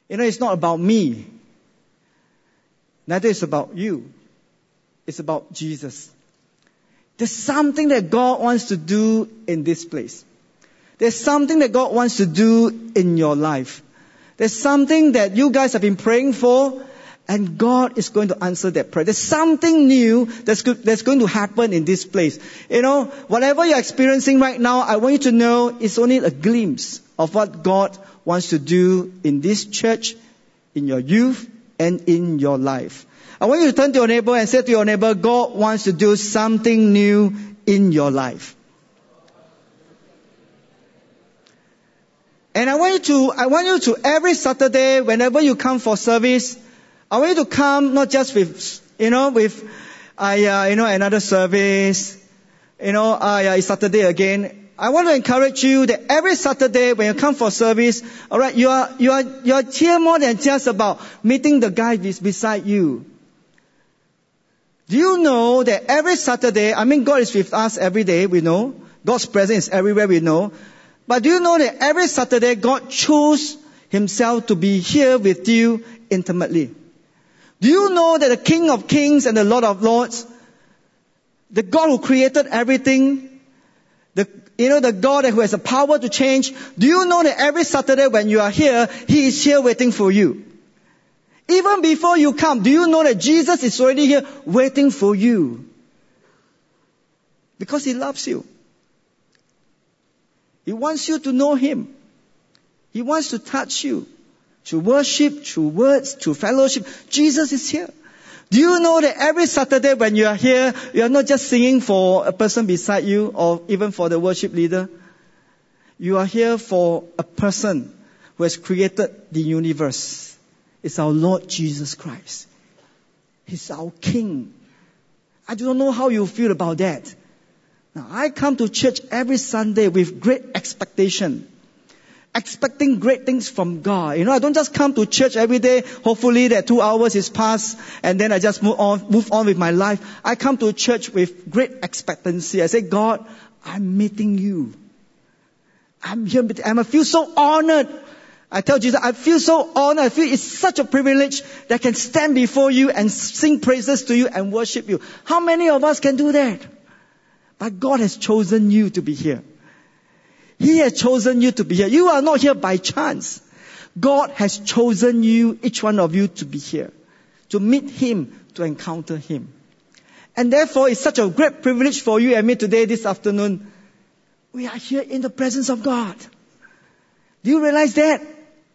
It's not about me. Neither is about you. It's about Jesus. There's something that God wants to do in this place. There's something that God wants to do in your life. There's something that you guys have been praying for, and God is going to answer that prayer. There's something new that's going to happen in this place. Whatever you're experiencing right now, I want you to know it's only a glimpse of what God wants to do in this church, in your youth, and in your life. I want you to turn to your neighbor and say to your neighbor, God wants to do something new in your life. And I want you to every Saturday, whenever you come for service, I want you to come not just with another service, it's Saturday again. I want to encourage you that every Saturday when you come for service, alright, you are here more than just about meeting the guy beside you. Do you know that every Saturday, God is with us every day, we know. God's presence is everywhere, we know. But do you know that every Saturday God chose Himself to be here with you intimately? Do you know that the King of Kings and the Lord of Lords, the God who created everything, the God who has the power to change, do you know that every Saturday when you are here, He is here waiting for you? Even before you come, do you know that Jesus is already here waiting for you? Because He loves you. He wants you to know Him. He wants to touch you. Through worship, through words, through fellowship. Jesus is here. Do you know that every Saturday when you are here, you are not just singing for a person beside you or even for the worship leader. You are here for a person who has created the universe. It's our Lord Jesus Christ. He's our King. I don't know how you feel about that. Now, I come to church every Sunday with great expectation. Expecting great things from God. I don't just come to church every day, hopefully that 2 hours is passed, and then I just move on with my life. I come to church with great expectancy. I say, God, I'm meeting you. I'm here, I feel so honored. I tell Jesus, I feel so honored. I feel it's such a privilege that I can stand before you and sing praises to you and worship you. How many of us can do that? But God has chosen you to be here. He has chosen you to be here. You are not here by chance. God has chosen you, each one of you, to be here. To meet Him, to encounter Him. And therefore, it's such a great privilege for you and me today, this afternoon. We are here in the presence of God. Do you realize that?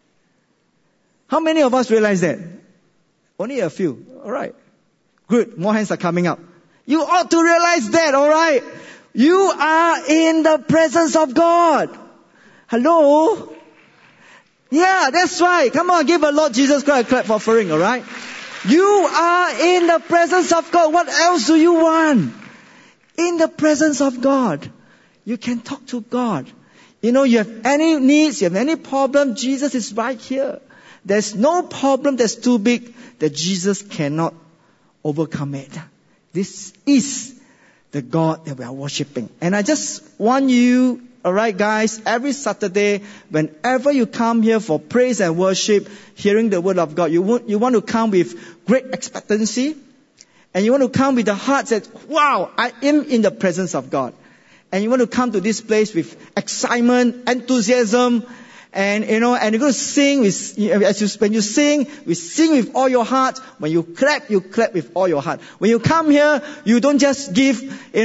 How many of us realize that? Only a few. Alright. Good. More hands are coming up. You ought to realize that, alright? You are in the presence of God. Hello? Yeah, that's right. Come on, give the Lord Jesus Christ a clap for offering, alright? You are in the presence of God. What else do you want? In the presence of God. You can talk to God. You have any needs, you have any problem, Jesus is right here. There's no problem that's too big that Jesus cannot overcome it. This is the God that we are worshiping. And I just want you, alright guys, every Saturday, whenever you come here for praise and worship, hearing the word of God, you want to come with great expectancy. And you want to come with the heart that, wow, I am in the presence of God. And you want to come to this place with excitement, enthusiasm, and and you're going to sing when you sing with all your heart. When you clap with all your heart. When you come here, you don't just give,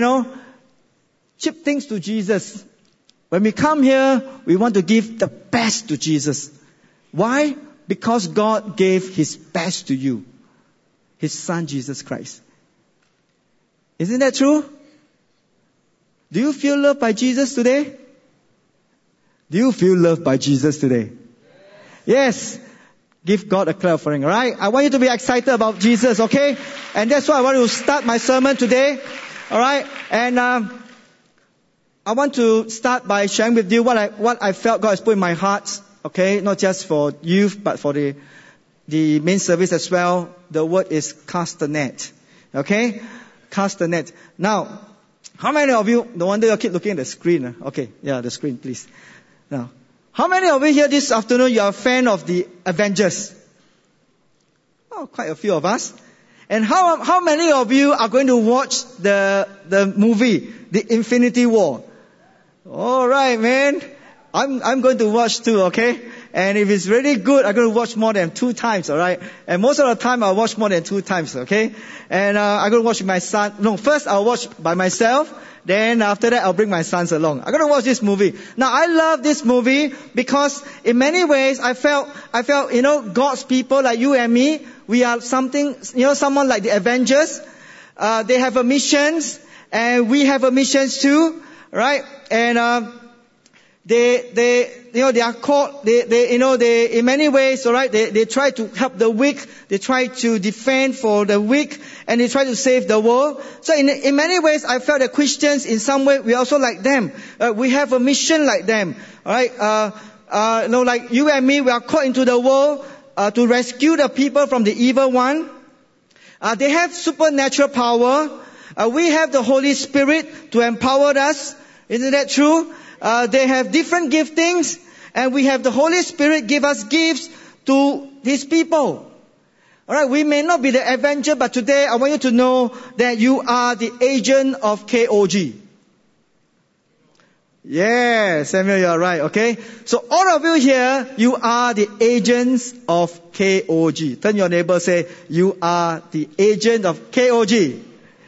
cheap things to Jesus. When we come here, we want to give the best to Jesus. Why? Because God gave His best to you. His Son, Jesus Christ. Isn't that true? Do you feel loved by Jesus today? Do you feel loved by Jesus today? Yes. Give God a clap offering, alright? I want you to be excited about Jesus, okay? And that's why I want to start my sermon today, alright? And I want to start by sharing with you what I felt God has put in my heart, okay? Not just for youth, but for the main service as well. The word is cast the net, okay? Cast the net. Now, how many of you, no wonder you keep looking at the screen. Okay, yeah, the screen, please. Now, How many of you here this afternoon, you are a fan of the Avengers? Oh, quite a few of us. And how many of you are going to watch the movie, The Infinity War? All right, man. I'm going to watch too, okay? And if it's really good, I'm going to watch more than 2 times, alright? And most of the time, I'll watch more than 2 times, okay? And I'm going to watch with my son. No, first I'll watch by myself. Then after that, I'll bring my sons along. I'm going to watch this movie. Now, I love this movie because in many ways, I felt, God's people like you and me, we are something, someone like the Avengers. They have a missions, and we have a missions too, right? And, they are called, they, in many ways, alright, they try to help the weak, they try to defend for the weak, and they try to save the world. So in many ways, I felt that Christians, in some way, we also like them. We have a mission like them, alright? Like you and me, we are called into the world, to rescue the people from the evil one. They have supernatural power. We have the Holy Spirit to empower us. Isn't that true? They have different giftings, and we have the Holy Spirit give us gifts to His people. Alright, we may not be the Avenger, but today I want you to know that you are the agent of KOG. Yeah, Samuel, you are right, okay? So all of you here, you are the agents of KOG. Turn your neighbor, say, you are the agent of KOG.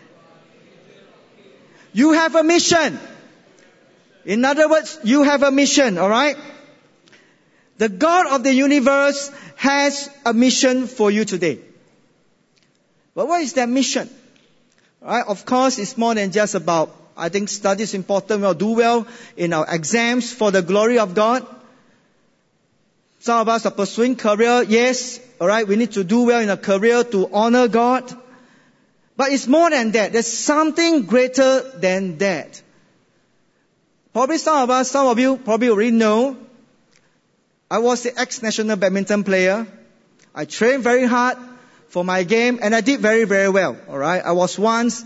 You have a mission. In other words, you have a mission, alright? The God of the universe has a mission for you today. But what is that mission? Alright, of course, it's more than just about, I think study is important. We'll do well in our exams for the glory of God. Some of us are pursuing career. Yes, alright, we need to do well in a career to honor God. But it's more than that. There's something greater than that. Probably some of you probably already know, I was the ex-national badminton player. I trained very hard for my game, and I did very, very well. Alright, I was once,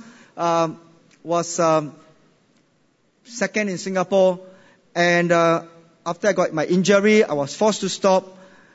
second in Singapore, and after I got my injury, I was forced to stop.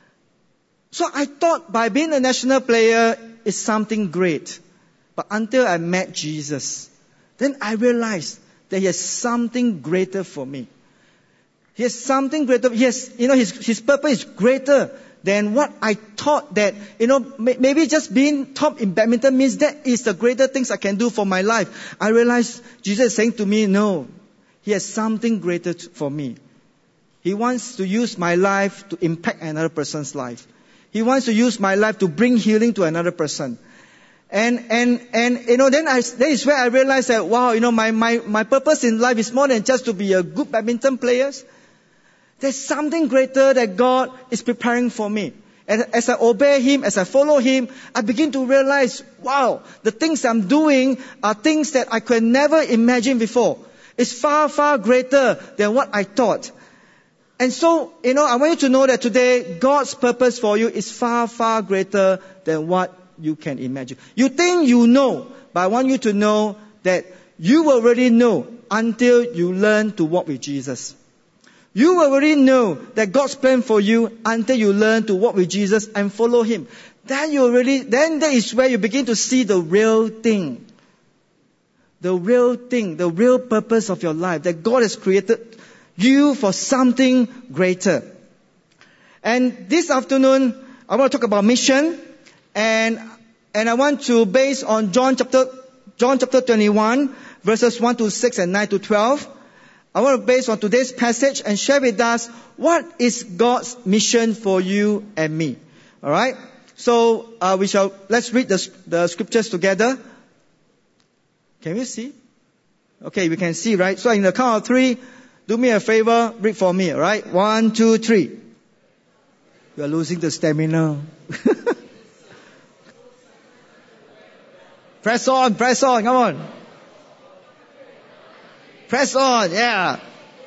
So I thought by being a national player is something great. But until I met Jesus, then I realized that He has something greater for me. He has something greater. His purpose is greater than what I thought that, maybe just being top in badminton means that is the greater things I can do for my life. I realized Jesus is saying to me, no, He has something greater for me. He wants to use my life to impact another person's life. He wants to use my life to bring healing to another person. And that is where I realized that, wow, my purpose in life is more than just to be a good badminton player. There's something greater that God is preparing for me. And as I obey Him, as I follow Him, I begin to realize, wow, the things I'm doing are things that I could never imagine before. It's far, far greater than what I thought. And so, I want you to know that today, God's purpose for you is far, far greater than what you can imagine. You think you know, but I want you to know that you will already know until you learn to walk with Jesus. You will already know that God's plan for you until you learn to walk with Jesus and follow Him. Then that is where you begin to see the real thing. The real thing, the real purpose of your life, that God has created you for something greater. And this afternoon, I want to talk about mission. And I want to base on John chapter 21, verses 1 to 6 and 9 to 12. I want to base on today's passage and share with us what is God's mission for you and me. Alright? So, let's read the scriptures together. Can we see? Okay, we can see, right? So in the count of 3, do me a favor, read for me, alright? 1, 2, 3. You are losing the stamina. Press on, come on. Press on, yeah.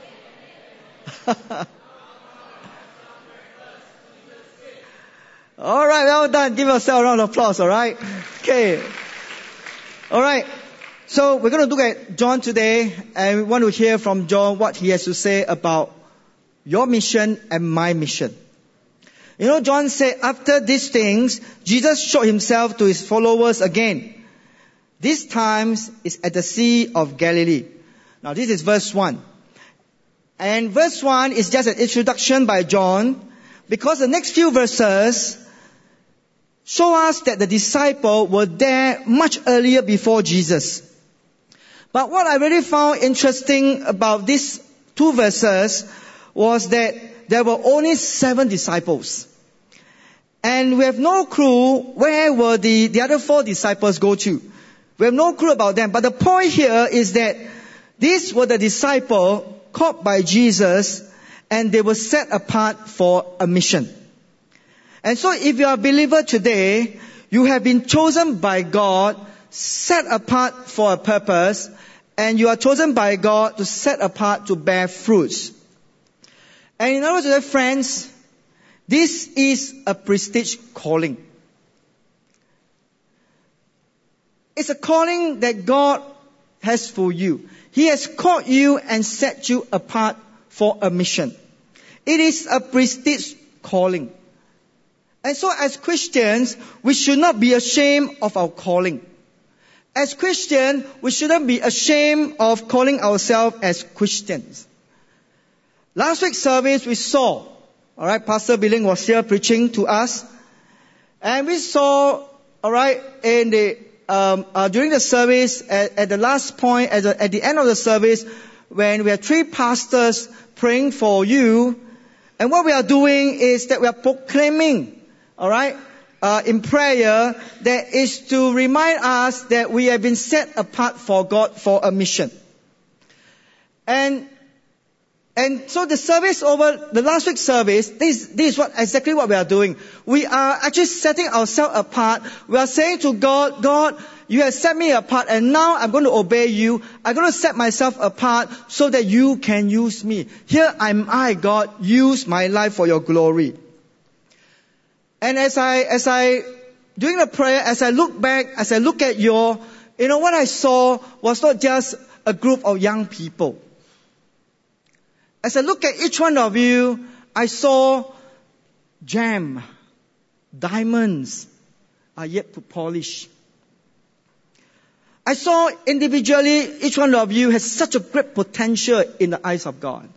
Alright, well done. Give yourself a round of applause, alright? Okay. Alright. So we're going to look at John today, and we want to hear from John what he has to say about your mission and my mission. You know, John said, after these things, Jesus showed himself to his followers again. This time is at the Sea of Galilee. Now this is verse 1. And verse 1 is just an introduction by John, because the next few verses show us that the disciples were there much earlier before Jesus. But what I really found interesting about these 2 verses was that there were only 7 disciples. And we have no clue where were the other 4 disciples go to. We have no clue about them. But the point here is that these were the disciples called by Jesus, and they were set apart for a mission. And so if you are a believer today, you have been chosen by God, set apart for a purpose, and you are chosen by God to set apart to bear fruits. And in other words, friends, this is a prestige calling. It's a calling that God has for you. He has called you and set you apart for a mission. It is a prestige calling. And so as Christians, we should not be ashamed of our calling. As Christians, we shouldn't be ashamed of calling ourselves as Christians. Last week's service we saw, Pastor Billing was here preaching to us. And we saw, in the during the service, at the last point, at the end of the service, when we had 3 pastors praying for you, and what we are doing is that we are proclaiming, in prayer, that is to remind us that we have been set apart for God for a mission. And so the service over, the last week's service, this is exactly what we are doing. We are actually setting ourselves apart. We are saying to God, God, you have set me apart, and now I'm going to obey you. I'm going to set myself apart so that you can use me. Here am I, God, use my life for your glory. And as I, during the prayer, as I look back, as I look at what I saw was not just a group of young people. As I look at each one of you, I saw gem, diamonds are yet to polish. I saw individually, each one of you has such a great potential in the eyes of God.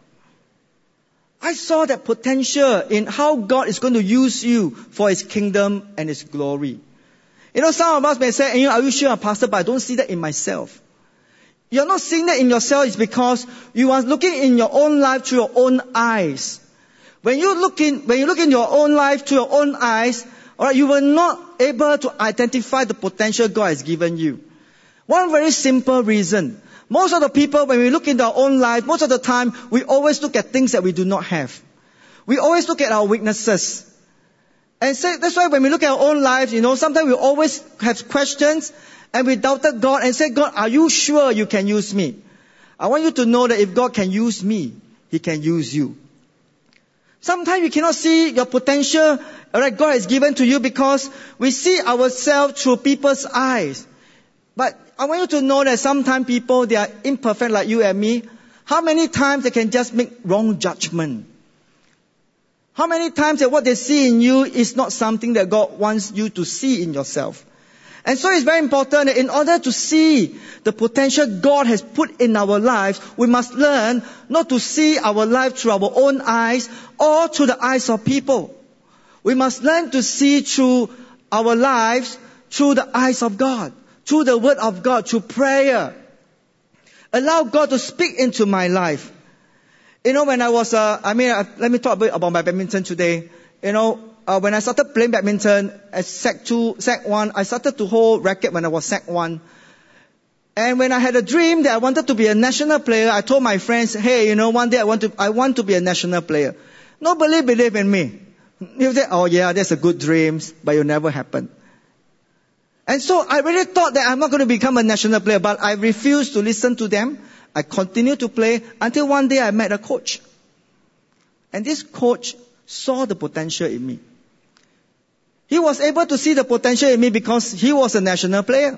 I saw that potential in how God is going to use you for His kingdom and His glory. Some of us may say, are you sure, Pastor, but I don't see that in myself. You're not seeing that in yourself is because you are looking in your own life through your own eyes. When you look in your own life through your own eyes, you were not able to identify the potential God has given you. One very simple reason. Most of the people, when we look into our own life, most of the time, we always look at things that we do not have. We always look at our weaknesses. And so that's why when we look at our own lives, sometimes we always have questions, and we doubted God and said, God, are you sure you can use me? I want you to know that if God can use me, He can use you. Sometimes we cannot see your potential, God has given to you because we see ourselves through people's eyes. But I want you to know that sometimes people, they are imperfect like you and me. How many times they can just make wrong judgment? How many times that what they see in you is not something that God wants you to see in yourself? And so it's very important that in order to see the potential God has put in our lives, we must learn not to see our life through our own eyes or through the eyes of people. We must learn to see through our lives through the eyes of God, through the Word of God, through prayer. Allow God to speak into my life. When I was, let me talk a bit about my badminton today. When I started playing badminton at Sec 1, I started to hold racket when I was Sec 1. And when I had a dream that I wanted to be a national player, I told my friends, hey, one day I want to be a national player. Nobody believed in me. You say, oh yeah, that's a good dream, but it'll never happen. And so I really thought that I'm not going to become a national player, but I refused to listen to them. I continued to play until one day I met a coach. And this coach saw the potential in me. He was able to see the potential in me because he was a national player.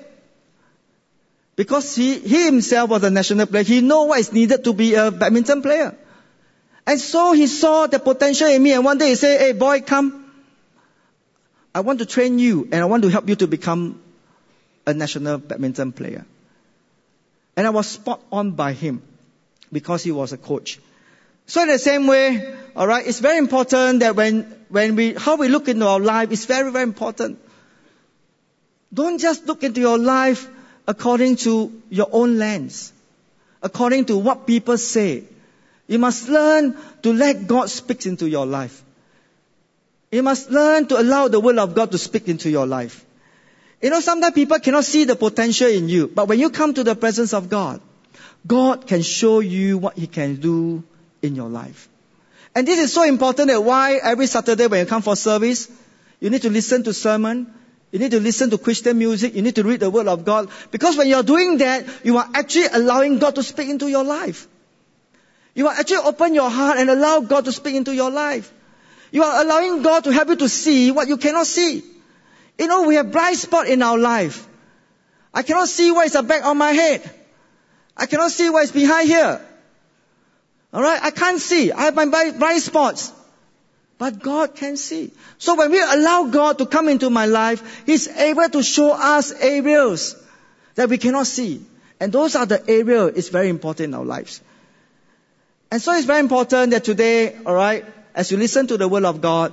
Because he himself was a national player. He knew what is needed to be a badminton player. And so he saw the potential in me, and one day he said, hey boy, come. I want to train you, and I want to help you to become a national badminton player. And I was spot on by him, because he was a coach. So in the same way, alright, it's very important that how we look into our life is very, very important. Don't just look into your life according to your own lens, according to what people say. You must learn to let God speak into your life. You must learn to allow the word of God to speak into your life. You know, sometimes people cannot see the potential in you, but when you come to the presence of God, God can show you what He can do in your life. And this is so important that why every Saturday when you come for service, you need to listen to sermon, you need to listen to Christian music, you need to read the Word of God. Because when you're doing that, you are actually allowing God to speak into your life. You are actually open your heart and allow God to speak into your life. You are allowing God to help you to see what you cannot see. You know, we have blind spot in our life. I cannot see what is the back of my head. I cannot see what is behind here. Alright, I can't see. I have my blind spots. But God can see. So when we allow God to come into my life, He's able to show us areas that we cannot see. And those are the areas it's very important in our lives. And so it's very important that today, alright, as you listen to the Word of God,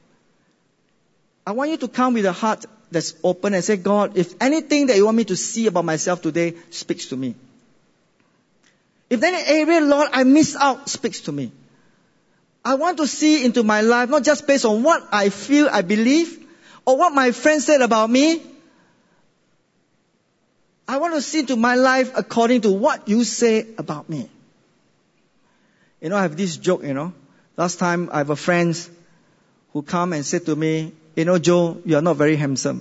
I want you to come with a heart that's open and say, God, if anything that you want me to see about myself today speaks to me. If any area, Lord, I miss out, speaks to me. I want to see into my life, not just based on what I feel, I believe, or what my friends said about me. I want to see into my life according to what you say about me. You know, I have this joke, Last time I have a friend who come and said to me, Joe, you are not very handsome.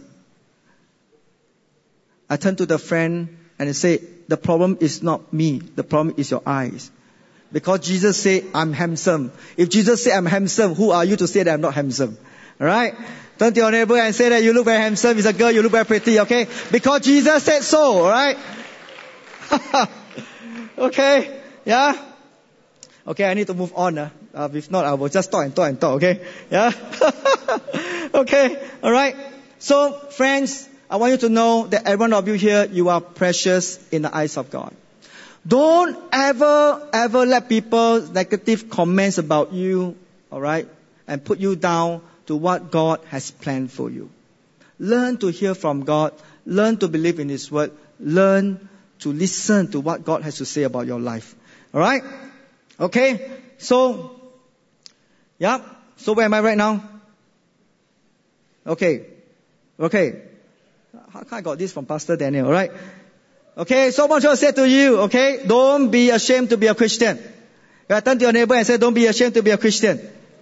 I turned to the friend and I said, the problem is not me. The problem is your eyes. Because Jesus said, I'm handsome. If Jesus said I'm handsome, who are you to say that I'm not handsome? Alright? Turn to your neighbor and say that you look very handsome. It's a girl, you look very pretty, okay? Because Jesus said so, alright? Okay? Yeah? Okay, I need to move on. If not, I will just talk, okay? Yeah? Okay, alright? So, friends, I want you to know that every one of you here, you are precious in the eyes of God. Don't ever let people's negative comments about you, alright, and put you down to what God has planned for you. Learn to hear from God. Learn to believe in His Word. Learn to listen to what God has to say about your life. Alright? Okay? So, yeah. So where am I right now? Okay. How come I got this from Pastor Daniel, alright? Okay, so much I said to you, okay? Don't be ashamed to be a Christian. You turn to your neighbor and say, don't be ashamed to be a Christian.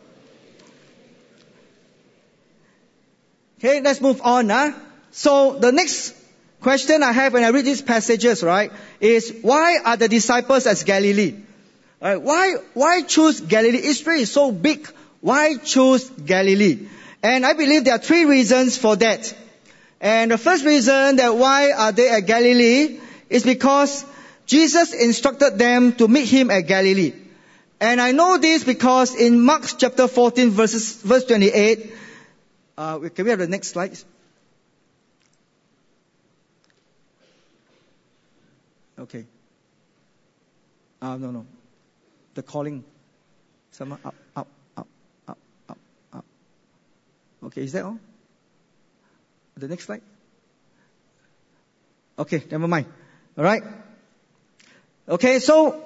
Okay, let's move on. So the next question I have when I read these passages, right, is why are the disciples at Galilee? Why choose Galilee? Israel is so big. Why choose Galilee? And I believe there are 3 reasons for that. And the first reason that why are they at Galilee is because Jesus instructed them to meet Him at Galilee. And I know this because in Mark chapter 14 verse 28, can we have the next slide? Okay. No. The calling. Someone up. Okay, is that all? The next slide. Okay, never mind. Alright. Okay, so,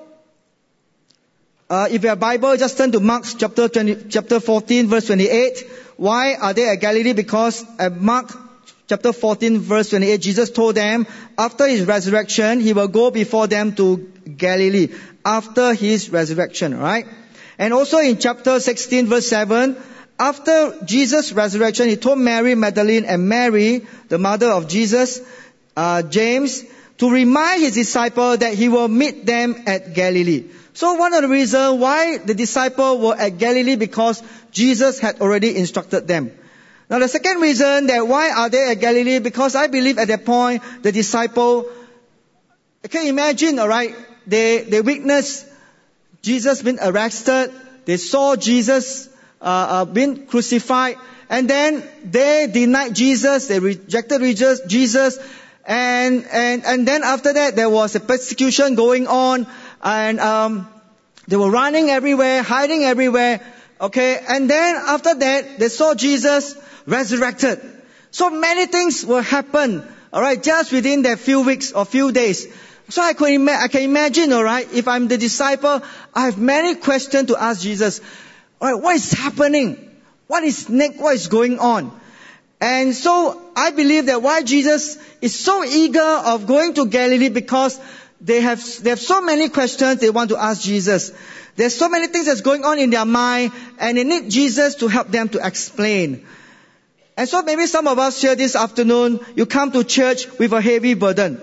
if you have a Bible, just turn to Mark chapter 14 verse 28. Why are they at Galilee? Because at Mark chapter 14 verse 28, Jesus told them, after His resurrection, He will go before them to Galilee. After His resurrection, right? And also in chapter 16 verse 7, after Jesus' resurrection, He told Mary Magdalene and Mary, the mother of Jesus, James, to remind His disciples that He will meet them at Galilee. So one of the reasons why the disciples were at Galilee, because Jesus had already instructed them. Now the second reason that why are they at Galilee, because I believe at that point, the disciple, can you imagine, alright, they witnessed Jesus being arrested, They saw Jesus being crucified, and then they denied Jesus. They rejected Jesus. And then after that, there was a persecution going on, and they were running everywhere, hiding everywhere. Okay, and then after that, they saw Jesus resurrected. So many things will happen, alright, just within that few weeks or few days. So I can imagine, alright, if I'm the disciple, I have many questions to ask Jesus. Alright, what is happening? What is next? What is going on? And so I believe that why Jesus is so eager of going to Galilee, because they have so many questions they want to ask Jesus. There's so many things that's going on in their mind, and they need Jesus to help them to explain. And so maybe some of us here this afternoon, you come to church with a heavy burden.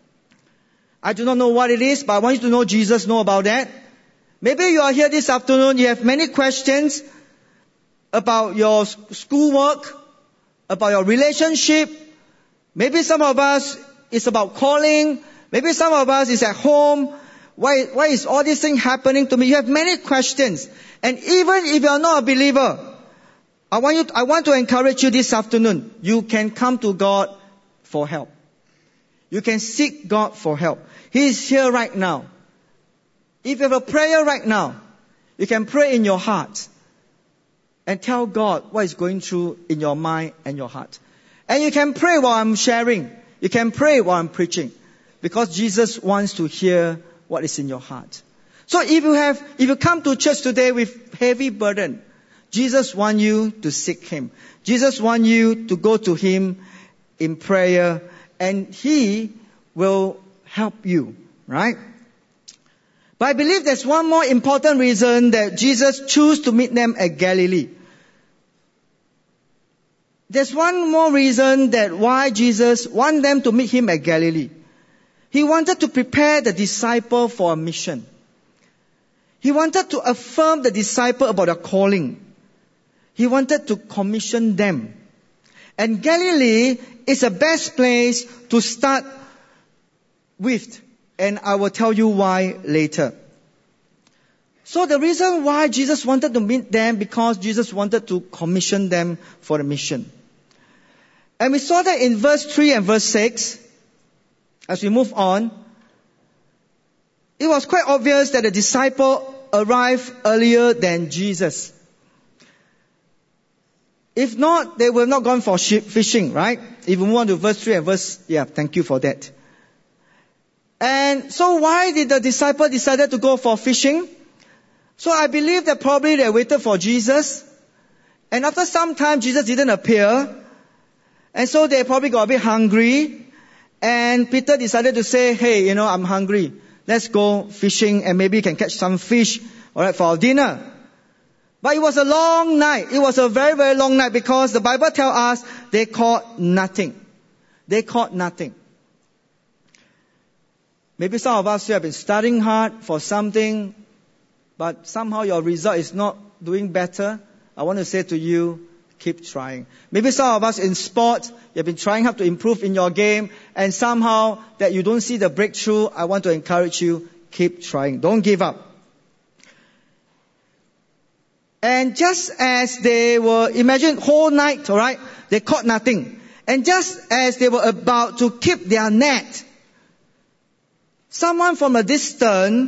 I do not know what it is, but I want you to know Jesus knows about that. Maybe you are here this afternoon, you have many questions about your schoolwork, about your relationship. Maybe some of us, it's about calling. Maybe some of us is at home. Why is all these things happening to me? You have many questions. And even if you are not a believer, I want to encourage you this afternoon. You can come to God for help. You can seek God for help. He is here right now. If you have a prayer right now, you can pray in your heart and tell God what is going through in your mind and your heart. And you can pray while I'm sharing. You can pray while I'm preaching. Because Jesus wants to hear what is in your heart. So if you come to church today with heavy burden, Jesus wants you to seek Him. Jesus wants you to go to Him in prayer, and He will help you, right? But I believe there's one more important reason that Jesus chose to meet them at Galilee. There's one more reason that why Jesus wanted them to meet Him at Galilee. He wanted to prepare the disciple for a mission. He wanted to affirm the disciple about their calling. He wanted to commission them. And Galilee is the best place to start with. And I will tell you why later. So the reason why Jesus wanted to meet them, because Jesus wanted to commission them for the mission. And we saw that in verse 3 and verse 6. As we move on, it was quite obvious that the disciple arrived earlier than Jesus. If not, they would have not gone for fishing, right? If we move on to verse 3 and thank you for that. And so why did the disciple decide to go for fishing? So I believe that probably they waited for Jesus. And after some time, Jesus didn't appear. And so they probably got a bit hungry. And Peter decided to say, hey, I'm hungry. Let's go fishing and maybe you can catch some fish, alright, for our dinner. But it was a long night. It was a very, very long night, because the Bible tells us they caught nothing. They caught nothing. Maybe some of us have been studying hard for something, but somehow your result is not doing better. I want to say to you, keep trying. Maybe some of us in sports, you've been trying hard to improve in your game, and somehow that you don't see the breakthrough. I want to encourage you, keep trying. Don't give up. And just as they were, imagine whole night, alright, they caught nothing. And just as they were about to keep their net, someone from a distance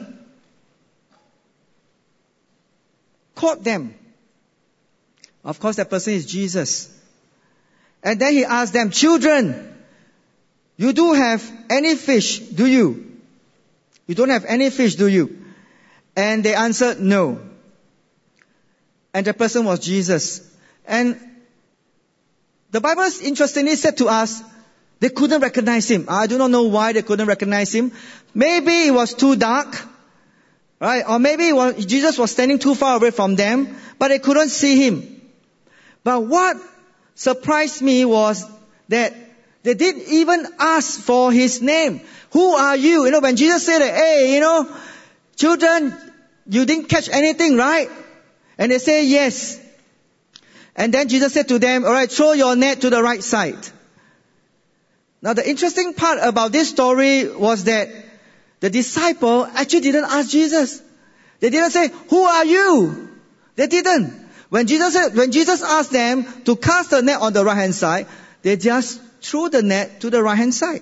caught them. Of course, that person is Jesus. And then He asked them, children, you do have any fish, do you? You don't have any fish, do you? And they answered, no. And the person was Jesus. And the Bible interestingly said to us, they couldn't recognize Him. I do not know why they couldn't recognize Him. Maybe it was too dark, right? Or maybe Jesus was standing too far away from them, but they couldn't see Him. But what surprised me was that they didn't even ask for His name. Who are you? When Jesus said, hey, children, you didn't catch anything, right? And they say, yes. And then Jesus said to them, alright, throw your net to the right side. Now the interesting part about this story was that the disciple actually didn't ask Jesus. They didn't say, who are you? They didn't. When Jesus asked them to cast the net on the right hand side, they just threw the net to the right hand side.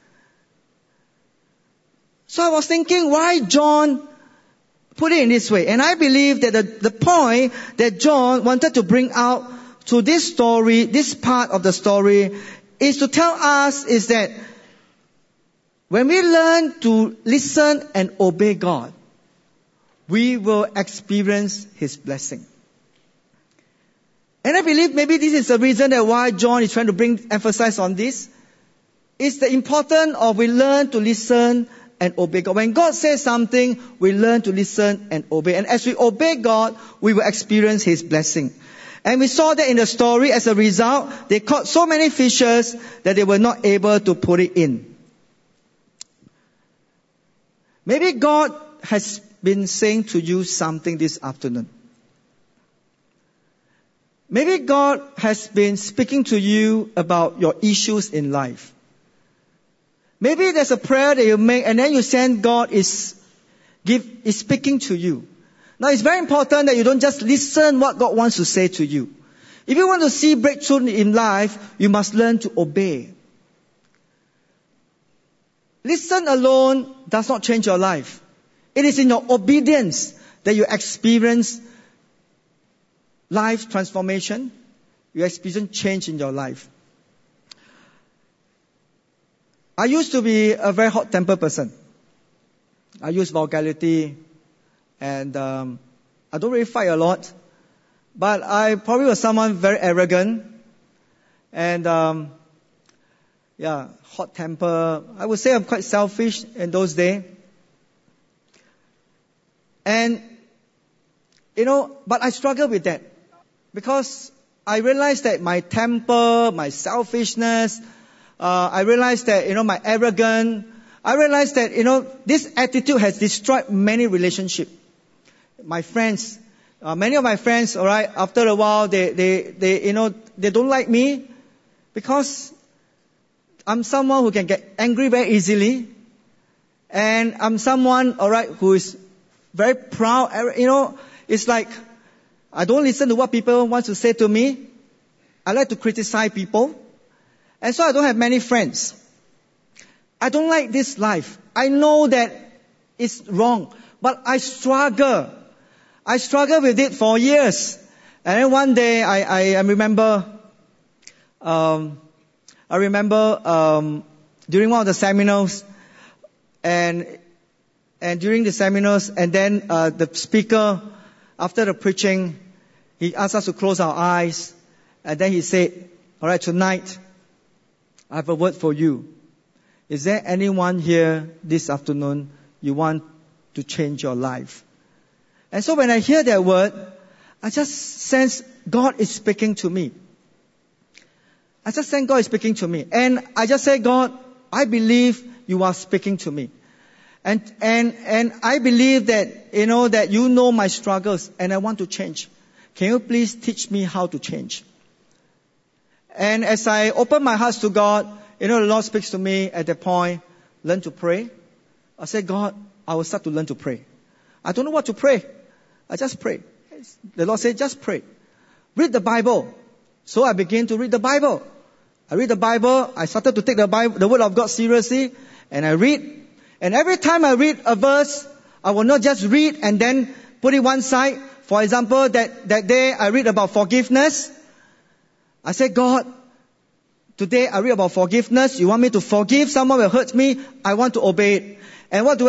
So I was thinking, why John put it in this way? And I believe that the point that John wanted to bring out to this story, this part of the story, is to tell us is that when we learn to listen and obey God, we will experience His blessing. And I believe maybe this is the reason that why John is trying to bring emphasis on this. It's the importance of we learn to listen and obey God. When God says something, we learn to listen and obey. And as we obey God, we will experience His blessing. And we saw that in the story. As a result, they caught so many fishes that they were not able to put it in. Maybe God has been saying to you something this afternoon. Maybe God has been speaking to you about your issues in life. Maybe there's a prayer that you make and then you sense God is speaking to you. Now it's very important that you don't just listen what God wants to say to you. If you want to see breakthrough in life, you must learn to obey. Listen alone does not change your life. It is in your obedience that you experience life transformation. You experience change in your life. I used to be a very hot-tempered person. I use vulgarity and I don't really fight a lot. But I probably was someone very arrogant and hot-tempered. I would say I'm quite selfish in those days. And, but I struggle with that. Because I realized that my temper, my selfishness, I realized that, my arrogance, I realized that, this attitude has destroyed many relationships. My friends, many of my friends, alright, after a while, they don't like me because I'm someone who can get angry very easily. And I'm someone, alright, who is very proud. It's like, I don't listen to what people want to say to me. I like to criticize people. And so I don't have many friends. I don't like this life. I know that it's wrong. But I struggle. I struggled with it for years. And then one day I remember during one of the seminars and during the seminars and then the speaker, after the preaching, he asked us to close our eyes. And then he said, alright, tonight, I have a word for you. Is there anyone here this afternoon you want to change your life? And so when I hear that word, I just sense God is speaking to me. I just sense God is speaking to me. And I just say, God, I believe you are speaking to me. And I believe that, that you know my struggles and I want to change. Can you please teach me how to change? And as I open my heart to God, the Lord speaks to me at that point, learn to pray. I say, God, I will start to learn to pray. I don't know what to pray. I just pray. The Lord said, just pray. Read the Bible. So I began to read the Bible. I read the Bible. I started to take the Bible, the Word of God seriously. And I read. And every time I read a verse, I will not just read and then put it one side. For example, that day I read about forgiveness. I said, God, today I read about forgiveness. You want me to forgive someone who hurt me? I want to obey it. And what do?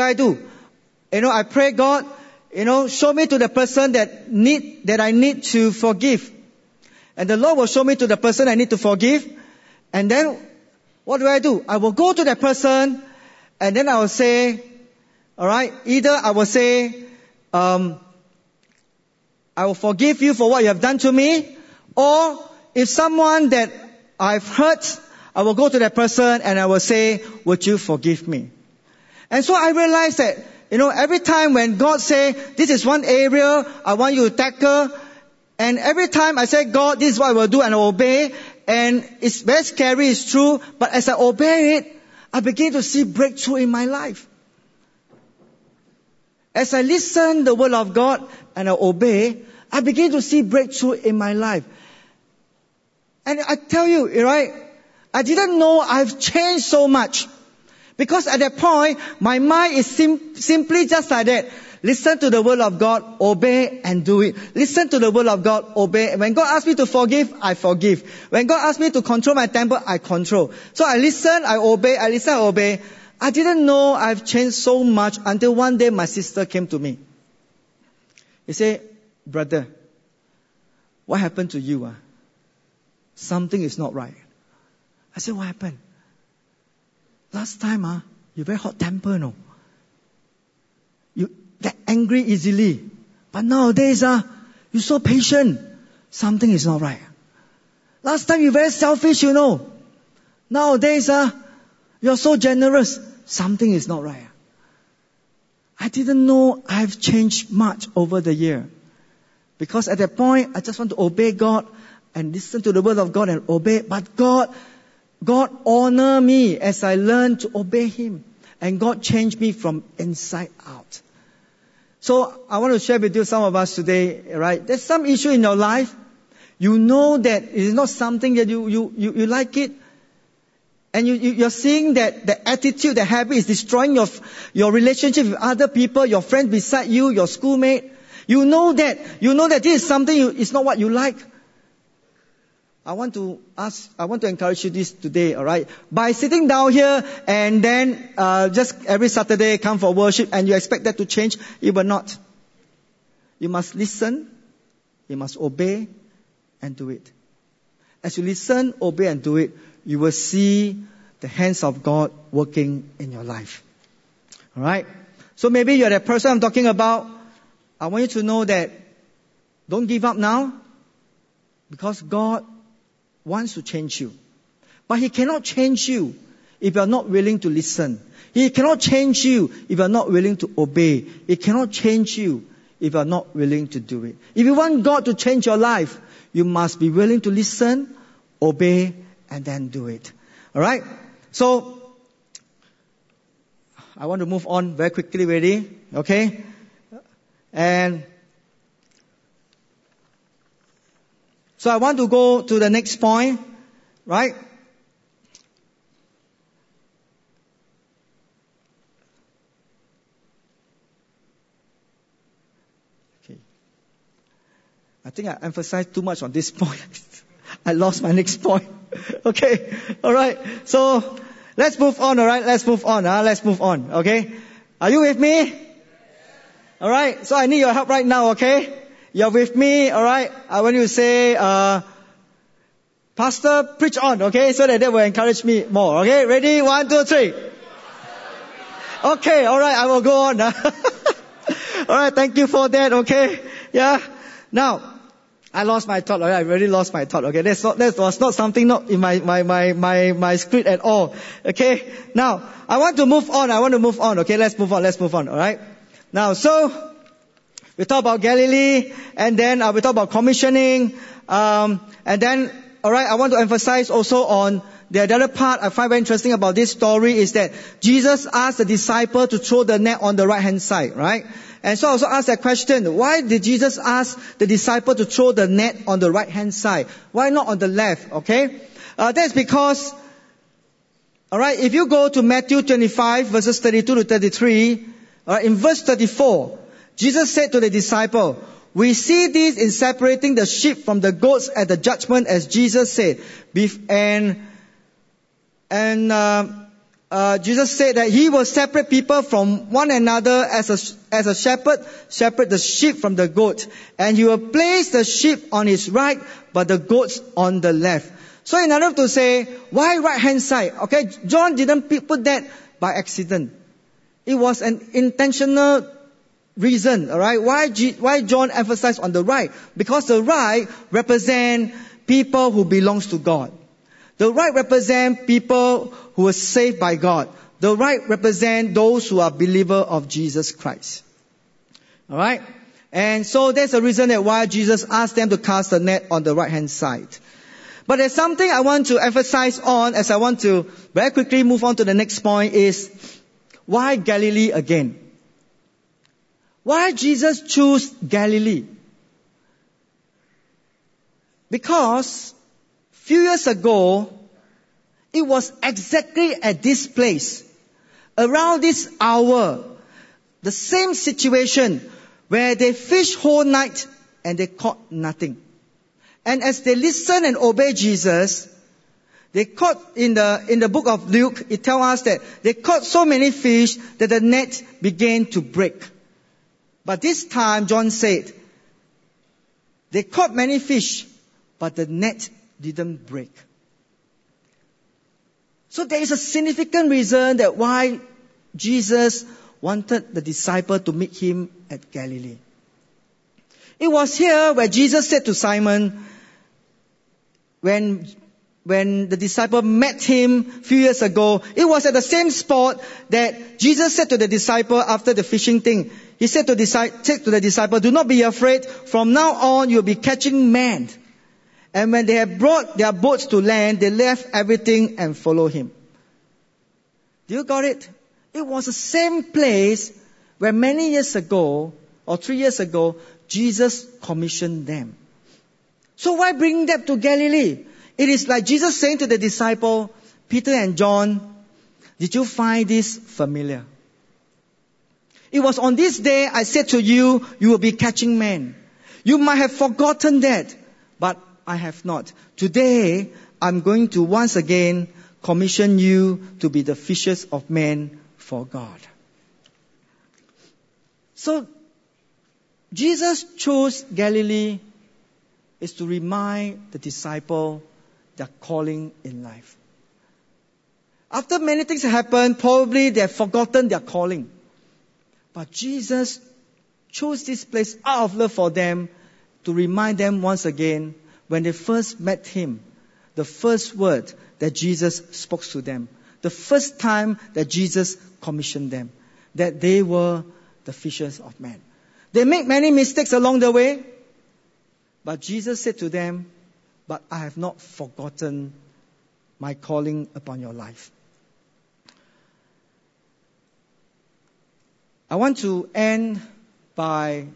I pray, God, show me to the person that I need to forgive. And the Lord will show me to the person I need to forgive. And then, what do? I will go to that person, and then I will say, alright, either I will say, I will forgive you for what you have done to me, or if someone that I've hurt, I will go to that person and I will say, would you forgive me? And so I realized that, every time when God say, this is one area I want you to tackle, and every time I say, God, this is what I will do, and I will obey, and it's very scary, it's true, but as I obey it, I begin to see breakthrough in my life. As I listen the word of God and I obey, I begin to see breakthrough in my life. And I tell you, right, I didn't know I've changed so much. Because at that point, my mind is simply just like that. Listen to the word of God, obey and do it. Listen to the word of God, obey. When God asks me to forgive, I forgive. When God asks me to control my temper, I control. So I listen, I obey, I listen, I obey. I didn't know I've changed so much until one day my sister came to me. He said, brother, what happened to you? Something is not right. I said, what happened? Last time, you very hot temper, no? You get angry easily. But nowadays, you're so patient. Something is not right. Last time, you're very selfish, you know. Nowadays, you're so generous. Something is not right. I didn't know I've changed much over the year. Because at that point, I just want to obey God and listen to the word of God and obey. But God honored me as I learned to obey Him. And God changed me from inside out. So I want to share with you some of us today, right? There's some issue in your life. You know that it is not something that you like it. And you're seeing that the attitude, the habit is destroying your relationship with other people, your friends beside you, your schoolmate. You know that this is something it's not what you like. I want to encourage you this today, alright? By sitting down here and then, just every Saturday come for worship and you expect that to change, it will not. You must listen, you must obey and do it. As you listen, obey and do it, you will see the hands of God working in your life. Alright? So maybe you're that person I'm talking about. I want you to know that don't give up now, because God wants to change you. But He cannot change you if you're not willing to listen. He cannot change you if you're not willing to obey. He cannot change you if you're not willing to do it. If you want God to change your life, you must be willing to listen, obey, and then do it. Alright? So, I want to move on very quickly, ready? Okay? And so I want to go to the next point, right? Okay. I think I emphasized too much on this point. I lost my next point. Okay. Alright. So, let's move on, alright? Let's move on, let's move on, okay? Are you with me? Alright. So I need your help right now, okay? You're with me, alright? I want you to say, Pastor, preach on, okay? So that will encourage me more, okay? Ready? 1, 2, 3. Okay, alright, I will go on. Alright, thank you for that, okay? Yeah. Now, I lost my thought, alright? I really lost my thought, okay? That was not something not in my script at all, okay? Now, I want to move on, okay? Let's move on, alright? Now, so, we talk about Galilee, and then we talk about commissioning, and then, alright, I want to emphasize also on the other part I find very interesting about this story is that Jesus asked the disciple to throw the net on the right hand side, right? And so I also asked that question, why did Jesus ask the disciple to throw the net on the right hand side? Why not on the left, okay? That's because, alright, if you go to Matthew 25 verses 32 to 33, alright, in verse 34, Jesus said to the disciple, we see this in separating the sheep from the goats at the judgment, as Jesus said. Jesus said that He will separate people from one another as a shepherd the sheep from the goats. And He will place the sheep on His right, but the goats on the left. So in order to say, why right hand side? Okay, John didn't put that by accident. It was an intentional reason, alright? Why John emphasized on the right? Because the right represent people who belongs to God. The right represent people who are saved by God. The right represent those who are believer of Jesus Christ. Alright? And so that's the reason that why Jesus asked them to cast the net on the right hand side. But there's something I want to emphasize on as I want to very quickly move on to the next point is, why Galilee again? Why Jesus choose Galilee? Because few years ago, it was exactly at this place, around this hour, the same situation where they fished whole night and they caught nothing. And as they listened and obeyed Jesus, they caught in the book of Luke, it tells us that they caught so many fish that the net began to break. But this time, John said, they caught many fish, but the net didn't break. So there is a significant reason that why Jesus wanted the disciple to meet him at Galilee. It was here where Jesus said to Simon, when the disciple met him a few years ago, it was at the same spot that Jesus said to the disciple after the fishing thing. He said to the disciple, do not be afraid. From now on, you'll be catching men. And when they had brought their boats to land, they left everything and followed him. Do you got it? It was the same place where many years ago, or 3 years ago, Jesus commissioned them. So why bring them to Galilee? It is like Jesus saying to the disciple, Peter and John, did you find this familiar? It was on this day I said to you, you will be catching men. You might have forgotten that, but I have not. Today, I'm going to once again commission you to be the fishers of men for God. So, Jesus chose Galilee is to remind the disciple their calling in life. After many things happen, probably they have forgotten their calling. But Jesus chose this place out of love for them to remind them once again when they first met him, the first word that Jesus spoke to them, the first time that Jesus commissioned them, that they were the fishers of men. They made many mistakes along the way, but Jesus said to them, but I have not forgotten my calling upon your life. I want to end by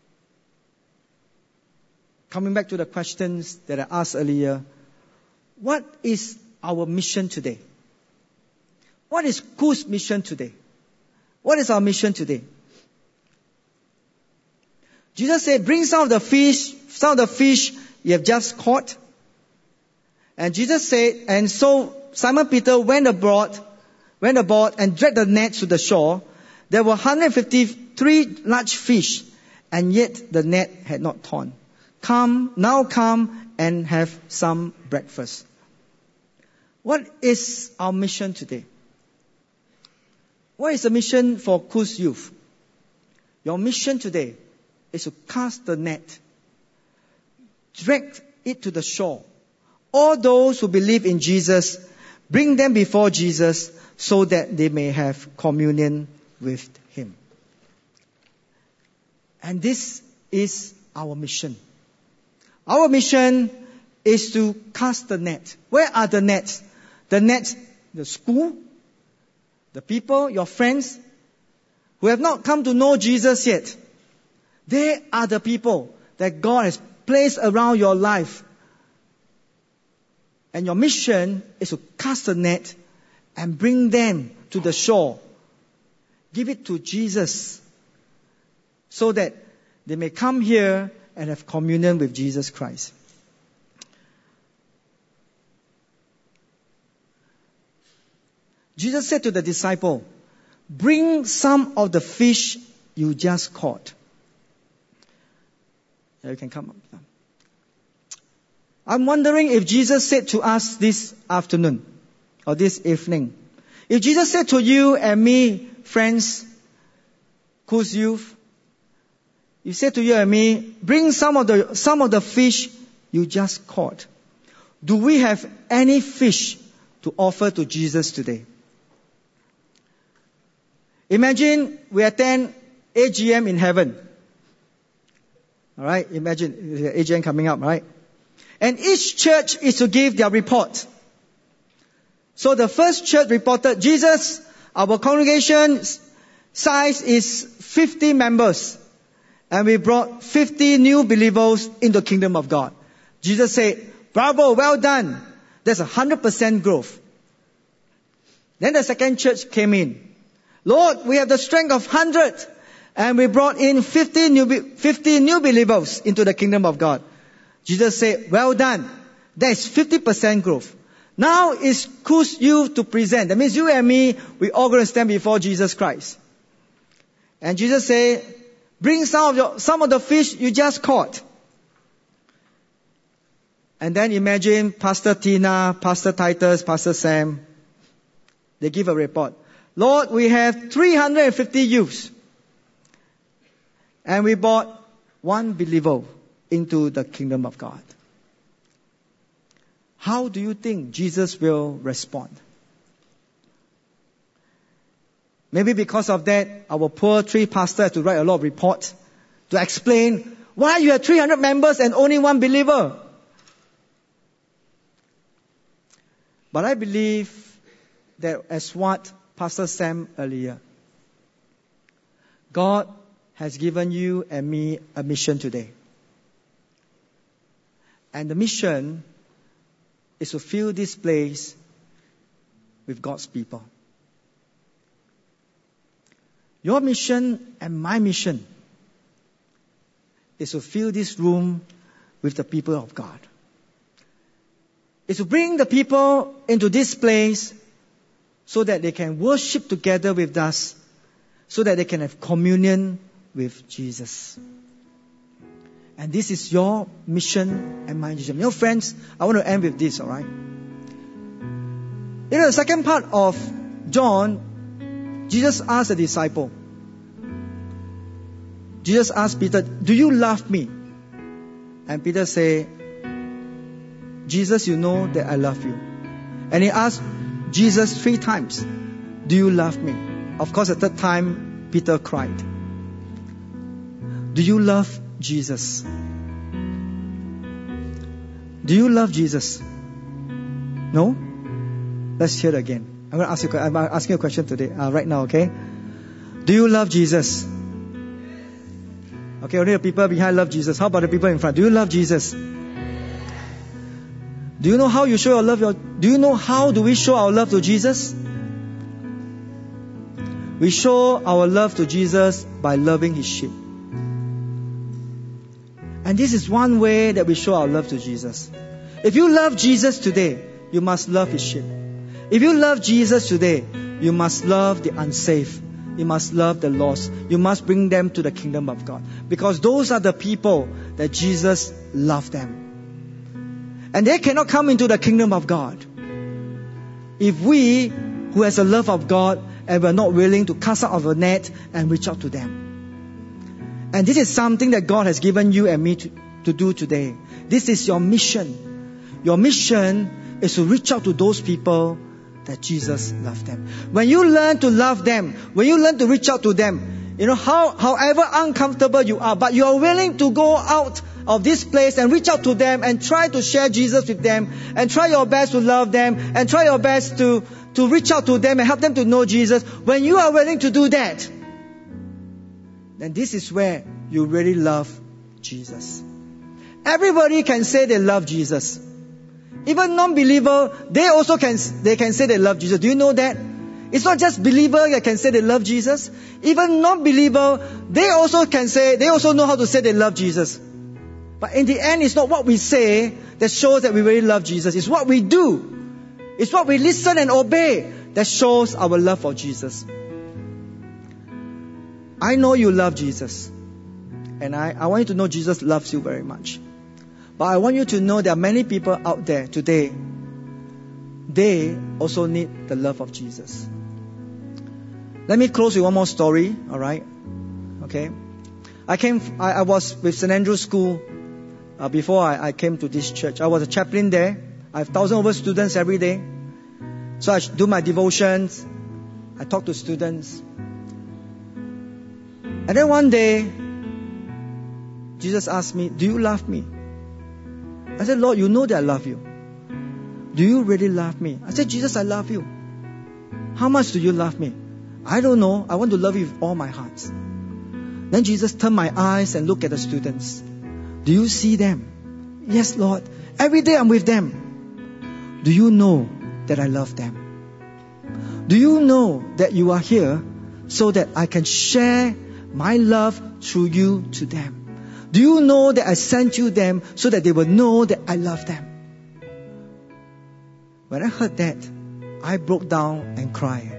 coming back to the questions that I asked earlier. What is our mission today? What is Ku's mission today? What is our mission today? Jesus said, bring some of the fish you have just caught. And Jesus said, and so Simon Peter went aboard and dragged the net to the shore. There were 153 large fish, and yet the net had not torn. Come and have some breakfast. What is our mission today? What is the mission for Ku's youth? Your mission today is to cast the net, drag it to the shore. All those who believe in Jesus, bring them before Jesus so that they may have communion with him. And this is our mission. Our mission is to cast the net. Where are the nets? The nets, the school, the people, your friends who have not come to know Jesus yet. They are the people that God has placed around your life. And your mission is to cast the net and bring them to the shore. Give it to Jesus so that they may come here and have communion with Jesus Christ. Jesus said to the disciple, bring some of the fish you just caught. Yeah, you can come up. I'm wondering if Jesus said to us this afternoon or this evening, if Jesus said to you and me, friends, Ku's youth, he said to you and me, bring some of the fish you just caught. Do we have any fish to offer to Jesus today? Imagine we attend AGM in heaven. All right, imagine AGM coming up, right? And each church is to give their report. So the first church reported, Jesus, our congregation size is 50 members. And we brought 50 new believers in the kingdom of God. Jesus said, bravo, well done. That's 100% growth. Then the second church came in. Lord, we have the strength of 100. And we brought in 50 new believers into the kingdom of God. Jesus said, well done. That is 50% growth. Now it's who's you to present. That means you and me, we all going to stand before Jesus Christ. And Jesus said, bring some of the fish you just caught. And then imagine Pastor Tina, Pastor Titus, Pastor Sam. They give a report. Lord, we have 350 youths. And we brought one believer into the kingdom of God. How do you think Jesus will respond? Maybe because of that, our poor three pastors have to write a lot of reports to explain why you have 300 members and only one believer. But I believe that as what Pastor Sam earlier, God has given you and me a mission today. And the mission is to fill this place with God's people. Your mission and my mission is to fill this room with the people of God. It's to bring the people into this place so that they can worship together with us, so that they can have communion with Jesus. And this is your mission and my mission. You know, friends, I want to end with this, alright? You know, the second part of John, Jesus asked the disciple. Jesus asked Peter, do you love me? And Peter said, Jesus, you know that I love you. And he asked Jesus 3 times, do you love me? Of course, the third time, Peter cried. Do you love Jesus? Do you love Jesus? No? Let's hear it again. I'm asking you a question today, right now, okay? Do you love Jesus? Okay, only the people behind love Jesus. How about the people in front? Do you love Jesus? Do you know how you show your love? Do you know how do we show our love to Jesus? We show our love to Jesus by loving His sheep. And this is one way that we show our love to Jesus. If you love Jesus today, you must love His sheep. If you love Jesus today, you must love the unsaved. You must love the lost. You must bring them to the kingdom of God. Because those are the people that Jesus loved them. And they cannot come into the kingdom of God if we, who has a love of God, and we're not willing to cast out of a net and reach out to them. And this is something that God has given you and me to do today. This is your mission. Your mission is to reach out to those people that Jesus loved them. When you learn to love them, when you learn to reach out to them, you know, however uncomfortable you are, but you are willing to go out of this place and reach out to them and try to share Jesus with them and try your best to love them and try your best to reach out to them and help them to know Jesus. When you are willing to do that, then this is where you really love Jesus. Everybody can say they love Jesus. Even non-believer, they can say they love Jesus. Do you know that? It's not just believer that can say they love Jesus. Even non-believer, they also know how to say they love Jesus. But in the end, it's not what we say that shows that we really love Jesus. It's what we do. It's what we listen and obey that shows our love for Jesus. I know you love Jesus. And I want you to know Jesus loves you very much. But I want you to know there are many people out there today. They also need the love of Jesus. Let me close with one more story, alright? Okay? I was with St. Andrew's School before I came to this church. I was a chaplain there. I have 1,000 over students every day. So I do my devotions. I talk to students. And then one day, Jesus asked me, do you love me? I said, Lord, you know that I love you. Do you really love me? I said, Jesus, I love you. How much do you love me? I don't know. I want to love you with all my heart. Then Jesus turned my eyes and looked at the students. Do you see them? Yes, Lord. Every day I'm with them. Do you know that I love them? Do you know that you are here so that I can share my love through you to them? Do you know that I sent you them so that they will know that I love them? When I heard that, I broke down and cried.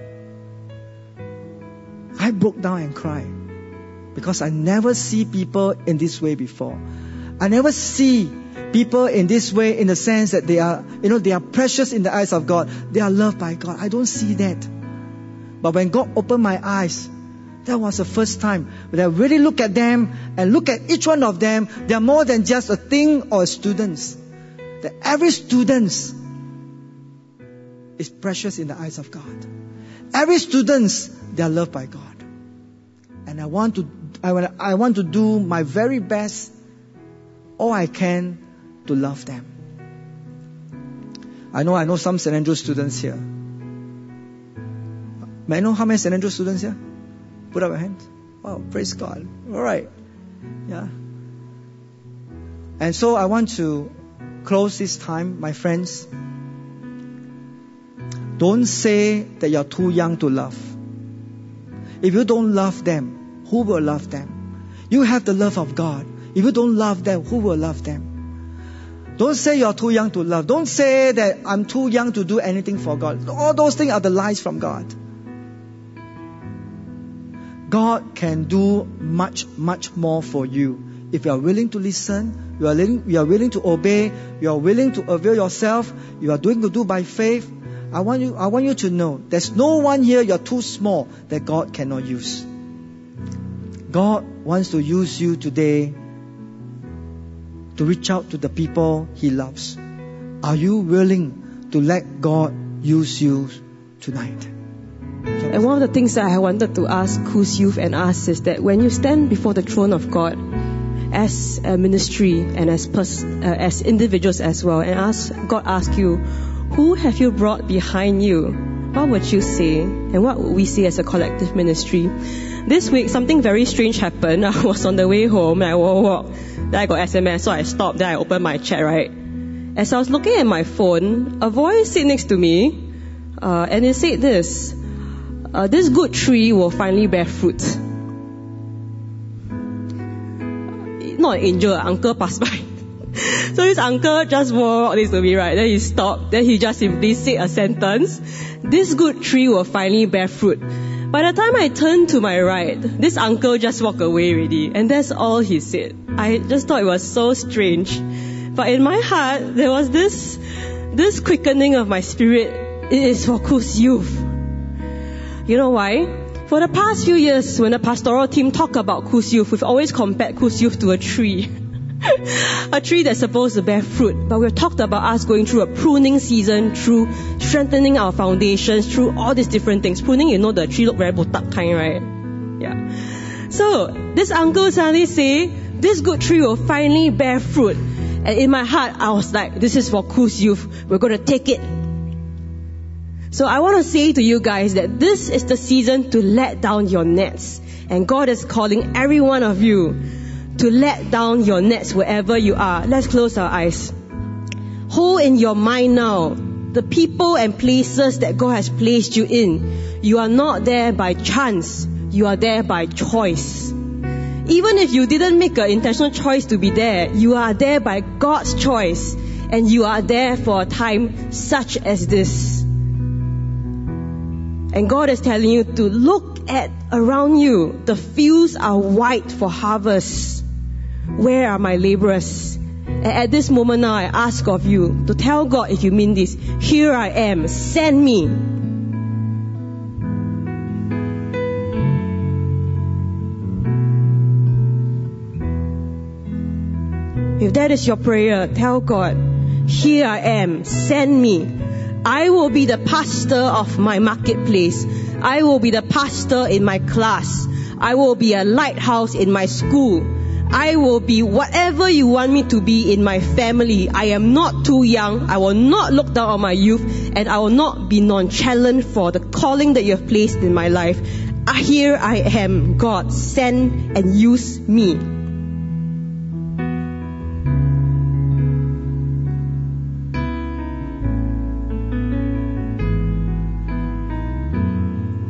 I broke down and cried because I never see people in this way before. I never see people in this way in the sense that they are, they are precious in the eyes of God. They are loved by God. I don't see that. But when God opened my eyes, that was the first time when I really look at them and look at each one of them. They are more than just a thing or students. That every student is precious in the eyes of God. Every student, they are loved by God. And I want to do my very best, all I can, to love them. I know some St. Andrews students here. May I know how many St. Andrews students here? Put up your hands. Wow, praise God. All right. Yeah. And so I want to close this time, my friends. Don't say that you're too young to love. If you don't love them, who will love them? You have the love of God. If you don't love them, who will love them? Don't say you're too young to love. Don't say that I'm too young to do anything for God. All those things are the lies from God. God can do much, much more for you. If you are willing to listen, you are willing to obey, you are willing to avail yourself, you are doing to do by faith, I want you to know there's no one here you're too small that God cannot use. God wants to use you today to reach out to the people He loves. Are you willing to let God use you tonight? And one of the things that I wanted to ask Kus Youth and us is that when you stand before the throne of God as a ministry and as individuals as well, and God ask you, who have you brought behind you? What would you say? And what would we say as a collective ministry? This week, something very strange happened. I was on the way home and I walked. Then I got SMS, so I stopped. Then I opened my chat, right? As I was looking at my phone, a voice sit next to me, and it said this good tree will finally bear fruit. Not an angel, an uncle passed by. So this uncle just walked next to me, right? Then he stopped. Then he just simply said a sentence. This good tree will finally bear fruit. By the time I turned to my right, this uncle just walked away already. And that's all he said. I just thought it was so strange. But in my heart, there was this quickening of my spirit. It is for Kus Youth. You know why? For the past few years, when the pastoral team talk about Kus Youth, we've always compared Kus Youth to a tree. A tree that's supposed to bear fruit. But we've talked about us going through a pruning season, through strengthening our foundations, through all these different things. Pruning, the tree look very botak kind, right? Yeah. So, this uncle suddenly say, this good tree will finally bear fruit. And in my heart, I was like, this is for Kus Youth. We're going to take it. So I want to say to you guys that this is the season to let down your nets. And God is calling every one of you to let down your nets wherever you are. Let's close our eyes. Hold in your mind now the people and places that God has placed you in. You are not there by chance. You are there by choice. Even if you didn't make an intentional choice to be there, you are there by God's choice. And you are there for a time such as this. And God is telling you to look at around you. The fields are white for harvest. Where are my laborers? And at this moment now, I ask of you to tell God, if you mean this, here I am, send me. If that is your prayer, tell God, here I am, send me. I will be the pastor of my marketplace. I will be the pastor in my class. I will be a lighthouse in my school. I will be whatever you want me to be in my family. I am not too young. I will not look down on my youth. And I will not be nonchalant for the calling that you have placed in my life. Here I am, God, send and use me.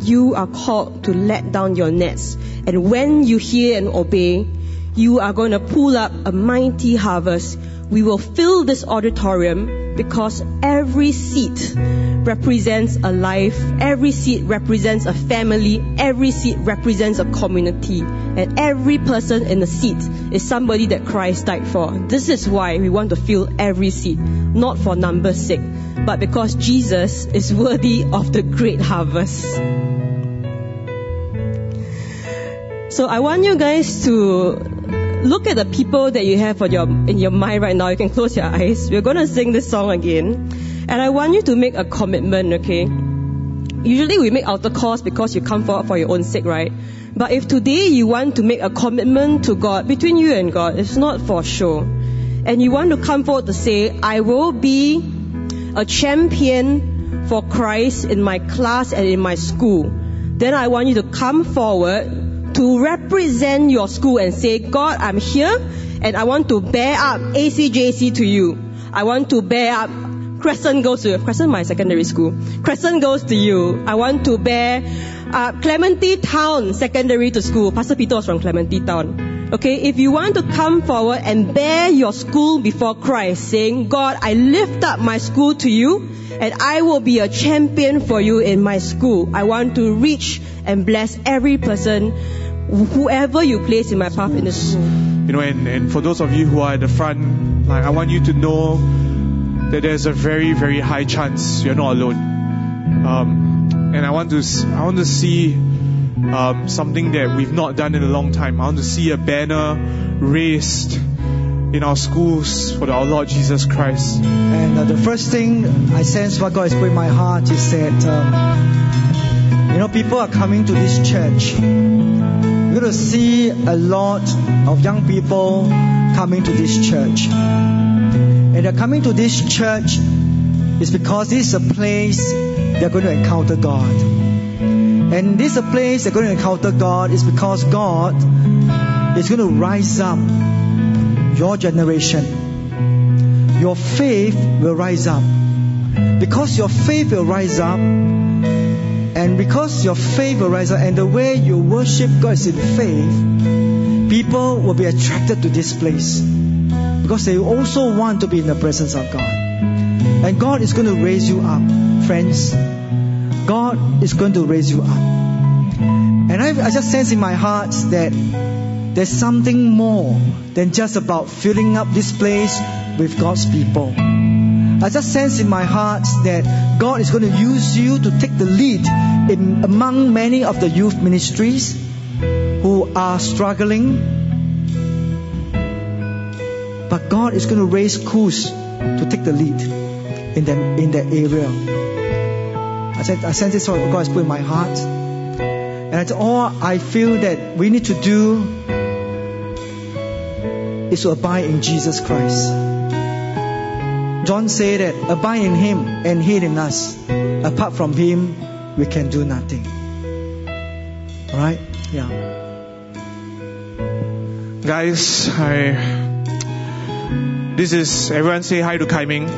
you are called to let down your nets. And when you hear and obey, you are going to pull up a mighty harvest. We will fill this auditorium because every seat represents a life, every seat represents a family, every seat represents a community, and every person in the seat is somebody that Christ died for. This is why we want to fill every seat, not for numbers' sake, but because Jesus is worthy of the great harvest. So I want you guys to look at the people that you have in your mind right now. You can close your eyes. We're going to sing this song again. And I want you to make a commitment, okay? Usually we make altar calls because you come forward for your own sake, right? But if today you want to make a commitment to God, between you and God, it's not for show. And you want to come forward to say, I will be a champion for Christ in my class and in my school. Then I want you to come forward to represent your school and say, God, I'm here and I want to bear up ACJC to you. I want to bear up Crescent goes to you. Crescent, my secondary school. Crescent goes to you. I want to bear Clementi Town Secondary to school. Pastor Peter was from Clementi Town. Okay, if you want to come forward and bear your school before Christ, saying, God, I lift up my school to you and I will be a champion for you in my school. I want to reach and bless every person, whoever you place in my path in the school. You know, and for those of you who are at the front, like, I want you to know that there's a very, very high chance you're not alone. And I want to see something that we've not done in a long time. I want to see a banner raised in our schools for our Lord Jesus Christ. And the first thing I sense what God has put in my heart is that people are coming to this church. You're going to see a lot of young people coming to this church. And they're coming to this church is because this is a place they're going to encounter God. And this is a place they're going to encounter God is because God is going to rise up your generation. Your faith will rise up. Because your faith will rise up, and because your faith will rise up, and the way you worship God is in faith, people will be attracted to this place. Because they also want to be in the presence of God. And God is going to raise you up, friends. God is going to raise you up. And I just sense in my heart that there's something more than just about filling up this place with God's people. I just sense in my heart that God is going to use you to take the lead among many of the youth ministries who are struggling. But God is going to raise schools to take the lead in that area. I sense this what God has put in my heart. And that's all I feel that we need to do is to abide in Jesus Christ. John said that abide in Him and He in us. Apart from Him, we can do nothing. Alright? Yeah. Guys, this is, everyone say hi to Kai Ming.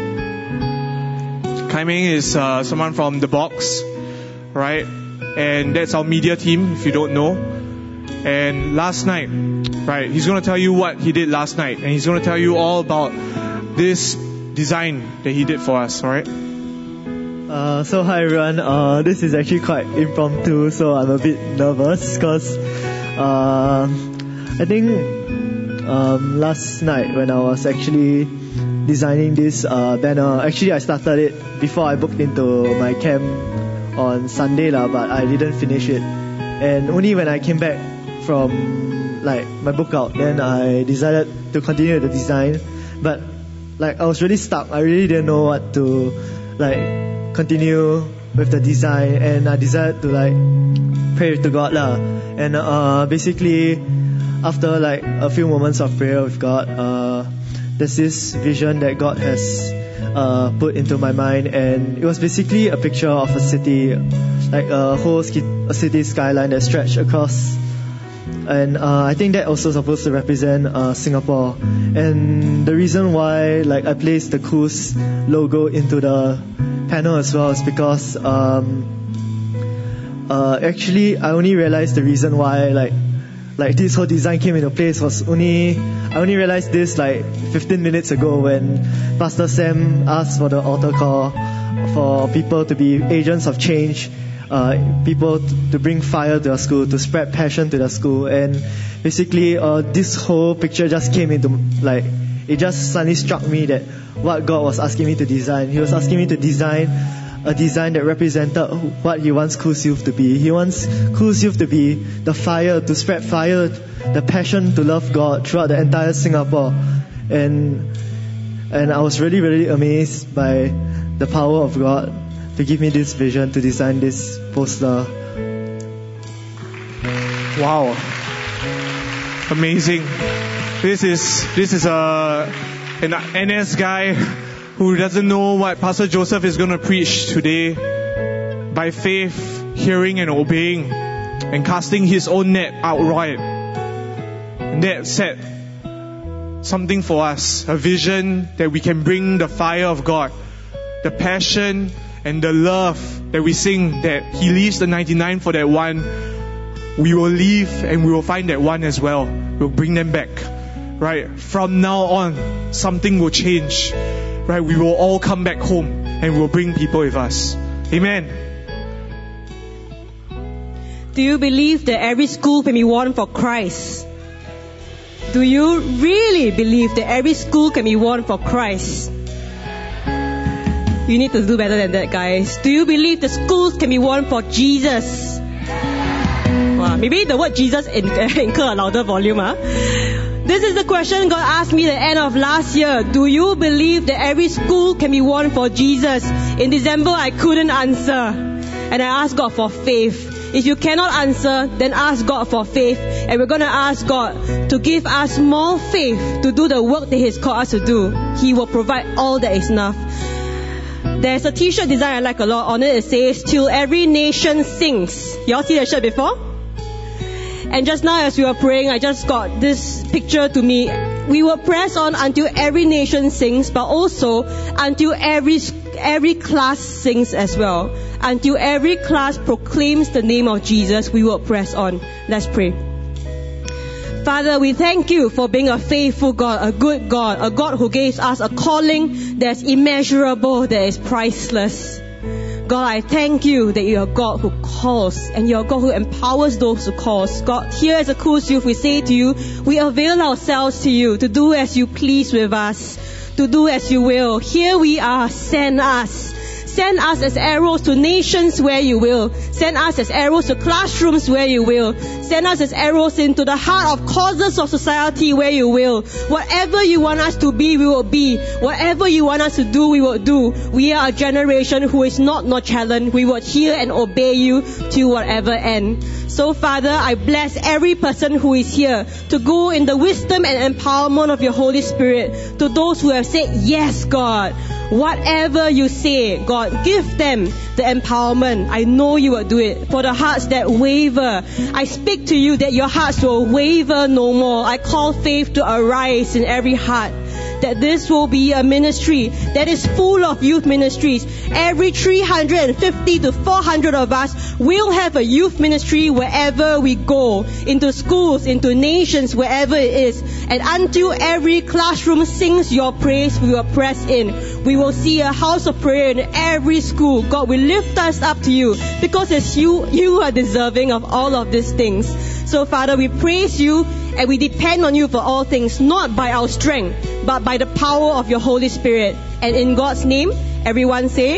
Kai Ming is someone from The Box, right? And that's our media team, if you don't know. And last night, right, he's going to tell you what he did last night. And he's going to tell you all about this design that he did for us, alright? So hi everyone, this is actually quite impromptu, so I'm a bit nervous because I think last night when I was actually designing this banner, actually I started it before I booked into my camp on Sunday but I didn't finish it, and only when I came back from my book out, then I decided to continue the design. But I was really stuck. I really didn't know what to continue with the design, and I decided to pray to God and basically after a few moments of prayer with God, there's this vision that God has put into my mind, and it was basically a picture of a city, a whole city skyline that stretched across. And I think that also supposed to represent Singapore. And the reason why I placed the KUS logo into the panel as well is because actually I only realized the reason why like this whole design came into place I only realized this like 15 minutes ago when Pastor Sam asked for the altar call for people to be agents of change, people to bring fire to our school, to spread passion to the school. And basically this whole picture just came into it just suddenly struck me that what God was asking me to design. He was asking me to design a design that represented what He wants Cool's Youth to be. He wants Cool's Youth to be the fire, to spread fire, the passion to love God throughout the entire Singapore. And I was really, really amazed by the power of God to give me this vision to design this poster. Wow. Amazing. This is an NS guy who doesn't know what Pastor Joseph is going to preach today. By faith, hearing and obeying, and casting his own net outright. That set something for us, a vision that we can bring the fire of God, the passion and the love that we sing, that He leaves the 99 for that one. We will leave and we will find that one as well. We'll bring them back. Right? From now on, something will change. Right? We will all come back home and we'll bring people with us. Amen. Do you believe that every school can be won for Christ? Do you really believe that every school can be won for Christ? You need to do better than that, guys. Do you believe the schools can be won for Jesus? Wow, maybe the word Jesus incur a louder volume. This is the question God asked me at the end of last year. Do you believe that every school can be won for Jesus? In December, I couldn't answer. And I asked God for faith. If you cannot answer, then ask God for faith. And we're going to ask God to give us more faith to do the work that He's called us to do. He will provide all that is enough. There's a t-shirt design I like a lot. On it says, "Till every nation sings." You all see the shirt before? And just now as we were praying, I just got this picture to me. We will press on until every nation sings, but also until every class sings as well. Until every class proclaims the name of Jesus, we will press on. Let's pray. Father, we thank You for being a faithful God, a good God, a God who gives us a calling that's immeasurable, that is priceless. God, I thank You that You're a God who calls, and You're a God who empowers those who calls. God, here as a Cool's Youth, we say to You, we avail ourselves to You to do as You please with us, to do as You will. Here we are, send us. Send us as arrows to nations where You will. Send us as arrows to classrooms where You will. Send us as arrows into the heart of causes of society where You will. Whatever You want us to be, we will be. Whatever You want us to do, we will do. We are a generation who is not nonchalant. We will hear and obey You to whatever end. So Father, I bless every person who is here to go in the wisdom and empowerment of Your Holy Spirit. To those who have said, yes, God, whatever You say, God, give them the empowerment. I know You will do it. For the hearts that waver, I speak to You that your hearts will waver no more. I call faith to arise in every heart, that this will be a ministry that is full of youth ministries. Every 350 to 400 of us will have a youth ministry wherever we go, into schools, into nations, wherever it is. And until every classroom sings Your praise, we will press in. We will see a house of prayer in every school. God, we lift us up to You, because it's You are deserving of all of these things. So Father, we praise You and we depend on You for all things, not by our strength, but by the power of Your Holy Spirit. And in God's name, everyone say,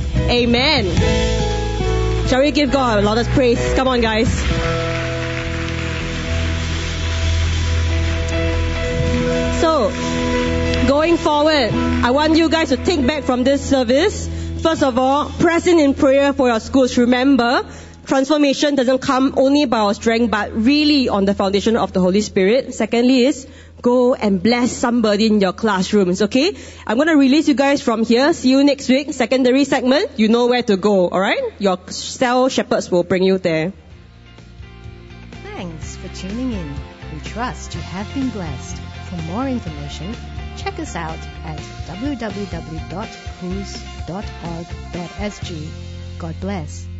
Amen. Shall we give God a loudest praise? Come on, guys. So, going forward, I want you guys to take back from this service. First of all, press in prayer for your schools. Remember, transformation doesn't come only by our strength, but really on the foundation of the Holy Spirit. Secondly is, go and bless somebody in your classrooms, okay? I'm going to release you guys from here. See you next week. Secondary segment, you know where to go, alright? Your cell shepherds will bring you there. Thanks for tuning in. We trust you have been blessed. For more information, check us out at www.cools.org.sg. God bless.